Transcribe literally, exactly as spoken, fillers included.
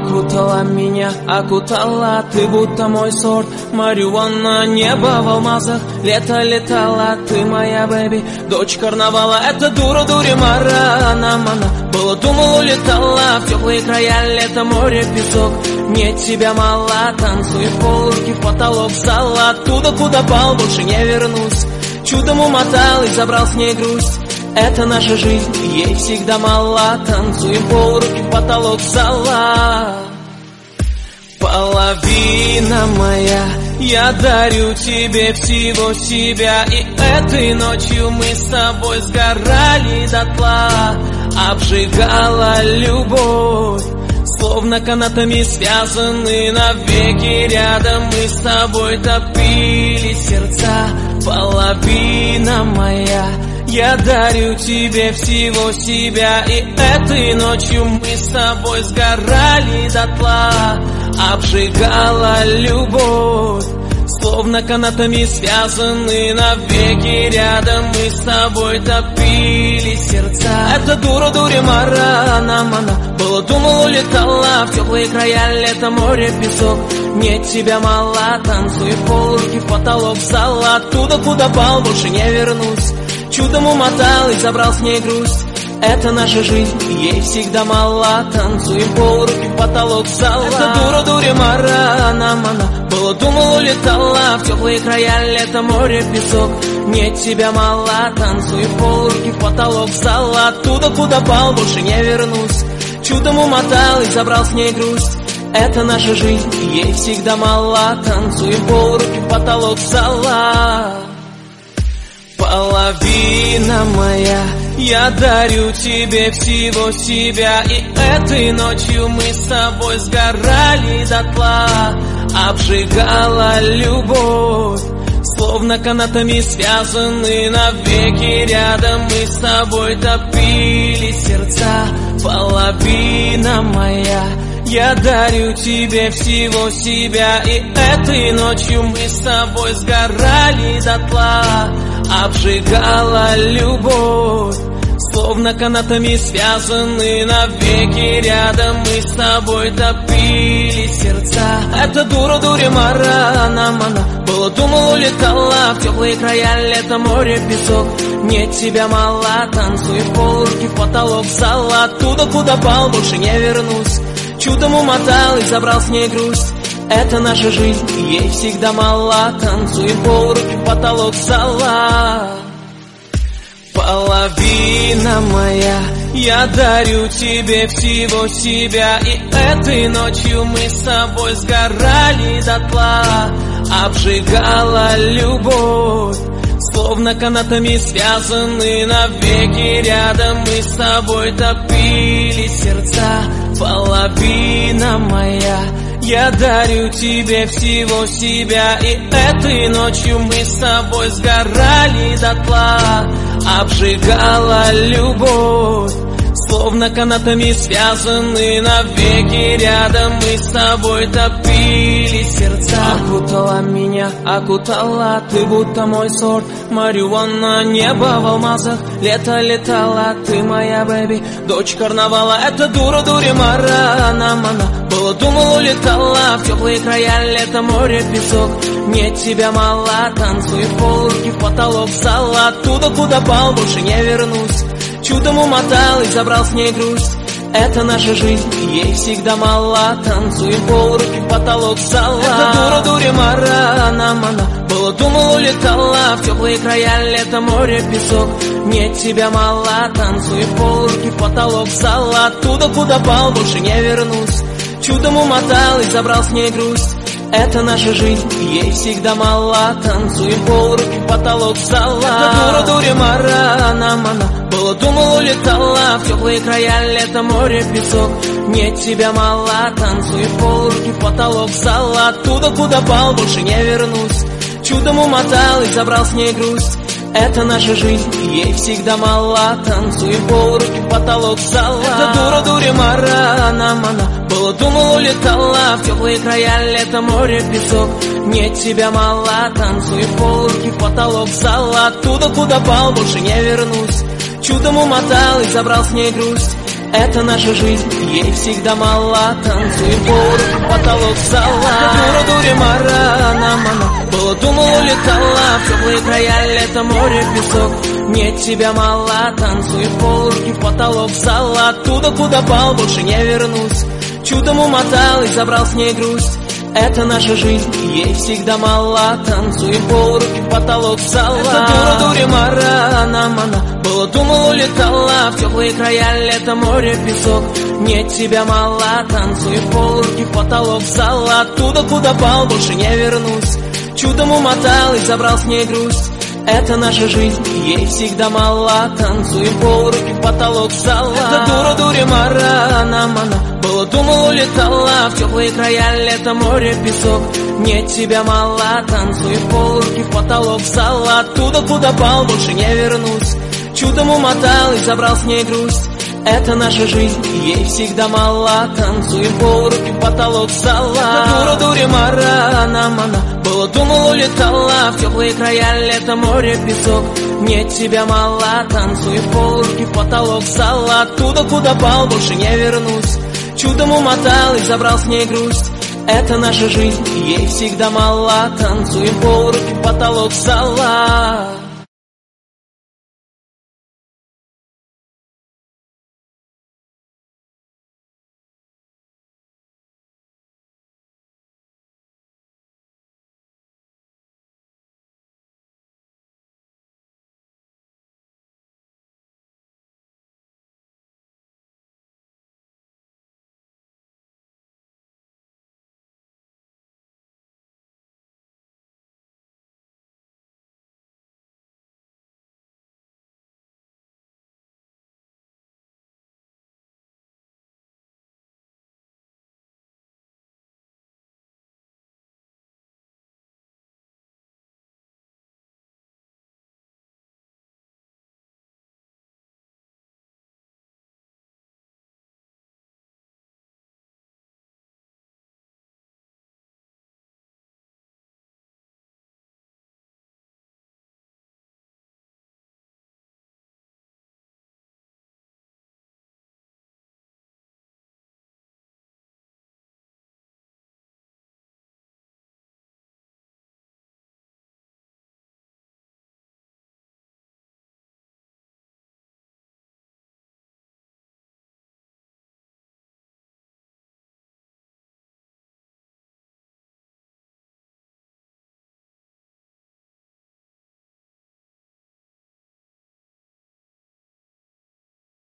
Окутала меня, окутала, ты будто мой сорт марихуана. Небо в алмазах, лето летала, ты моя бэби, дочь карнавала. Это дура, дури, мара, она мана. Было, думал, улетала в теплые края, лето, море, песок. Мне тебя мало, танцуй в пол, руки в потолок зала. Оттуда, куда пал, больше не вернусь. Чудом умотал и забрал с ней грусть. Это наша жизнь, ей всегда мало. Танцуем пол, руки в потолок зала. Половина моя, я дарю тебе всего себя. И этой ночью мы с тобой сгорали дотла. Обжигала любовь, словно канатами связаны навеки. Рядом мы с тобой топили сердца. Половина моя, я дарю тебе всего себя. И этой ночью мы с тобой сгорали дотла. Обжигала любовь, словно канатами связаны навеки. Рядом мы с тобой топили сердца. Это дура, дури, мара, она мана. Было, думал, улетала в теплые края, лето, море, песок. Мне тебя мало, танцуй в пол, руки в потолок зала. Оттуда, куда пал, больше не вернусь. Чудом умотал и забрал с ней грусть. Это наша жизнь, ей всегда мало. Танцуем пол, руки в потолок зала. Это дура, дури, мара, она мана. Было, думал, улетала в теплые края, лето, море, песок. Мне тебя мало, танцуем пол, руки в потолок зала. Оттуда, куда пал, больше не вернусь. Чудом умотал и забрал с ней грусть. Это наша жизнь, ей всегда мало. Танцуем пол, руки в потолок зала. Половина моя, я дарю тебе всего себя. И этой ночью мы с тобой сгорали дотла. Обжигала любовь, словно канатами связаны навеки. Рядом мы с тобой топили сердца. Половина моя, я дарю тебе всего себя. И этой ночью мы с тобой сгорали дотла. Обжигала любовь, словно канатами связаны навеки. Рядом мы с тобой топили сердца. Это дура, дури, мара, она мана. Было, думал, улетала в теплые края, лето, море, песок. Мне тебя мало, танцуй в пол, руки в потолок зала. Оттуда, куда пал, больше не вернусь. Чудом умотал и забрал с ней грусть. Это наша жизнь, ей всегда мало. Танцуем пол, руки в потолок зала. Половина моя, я дарю тебе всего себя. И этой ночью мы с тобой сгорали дотла. Обжигала любовь, словно канатами связаны навеки. Рядом мы с тобой топили сердца. Половина моя, я дарю тебе всего себя. И этой ночью мы с тобой сгорали дотла. Обжигала любовь, словно канатами связаны навеки. Рядом мы с тобой топили сердца. Окутала меня, окутала, ты будто мой сорт марихуана. Небо в алмазах, лето летала, ты моя бэби, дочь карнавала. Это дура, дури, мара, она мана. Было, думал, улетала в теплые края, лето, море, песок. Мне тебя мало, танцуй в пол, руки в потолок зала. Оттуда, куда пал, больше не вернусь. Чудом умотал и забрал с ней грусть. Это наша жизнь, ей всегда мало. Танцуем пол, руки в потолок зала. Это дура, дури, мара, она мана. Было, думал, улетала в теплые края, лето, море, песок. Мне тебя мало, танцуем пол, руки в потолок зала. Оттуда, куда пал, больше не вернусь. Чудом умотал и забрал с ней грусть. Это наша жизнь, ей всегда мало. Танцуем пол, руки в потолок зала. Это дура, дури, мара, она мана. Было, думал, улетала в теплые края, лето, море, песок. Мне тебя мало, танцуем пол, руки в потолок зала. Оттуда, куда пал, больше не вернусь. Чудом умотал и забрал с ней грусть. Это наша жизнь, ей всегда мало. Танцуем пол, руки в потолок зала. Это дура, дури, мара, она мана. Было, думал, улетала в теплые края, лето, море, песок. Мне тебя мало, танцуем пол, руки в потолок зала. Оттуда, куда пал, больше не вернусь. Чудом умотал и забрал с ней грусть. Это наша жизнь, ей всегда мало. Танцуем по уроку, потолок зала. Дура, дури, марана, мана. Было, думал, улетала в теплые края, лето, море, песок. Нет, тебя мало. Танцуем по уроку, потолок зала. Оттуда, куда пал, больше не вернусь. Чудом умотал и забрал с ней грусть. Это наша жизнь, ей всегда мало. Танцуем по уроку, потолок зала. Это дура, дури, марана, мана. Было, думал, улетала в теплые края, лето, море, песок. Нет, тебя мало. Танцуем по уроку, потолок зала. Оттуда, куда пал, больше не вернусь. Чудом умотал и забрал с ней грусть. Это наша жизнь, ей всегда мало. Танцуем по уроку, потолок зала. Это дура, дури, марана, мана. Было, думал, улетала в теплые края, лето, море, песок. Нет, тебя мало. Танцуем по уроку, потолок зала. Оттуда, куда пал, больше не вернусь. Чудом умотал и забрал с ней грусть. Это наша жизнь, ей всегда мало. Танцуем по уроку, потолок зала. Это дура, дури, марана, мана. Было, думал, улетала в теплые края, лето, море, песок. Нет, тебя мало. Танцуем по уроку, потолок зала. Оттуда, куда пал, больше не вернусь. Чудом умотал и забрал с ней грусть. Это наша жизнь, ей всегда мало. Танцуем по уроку, потолок зала.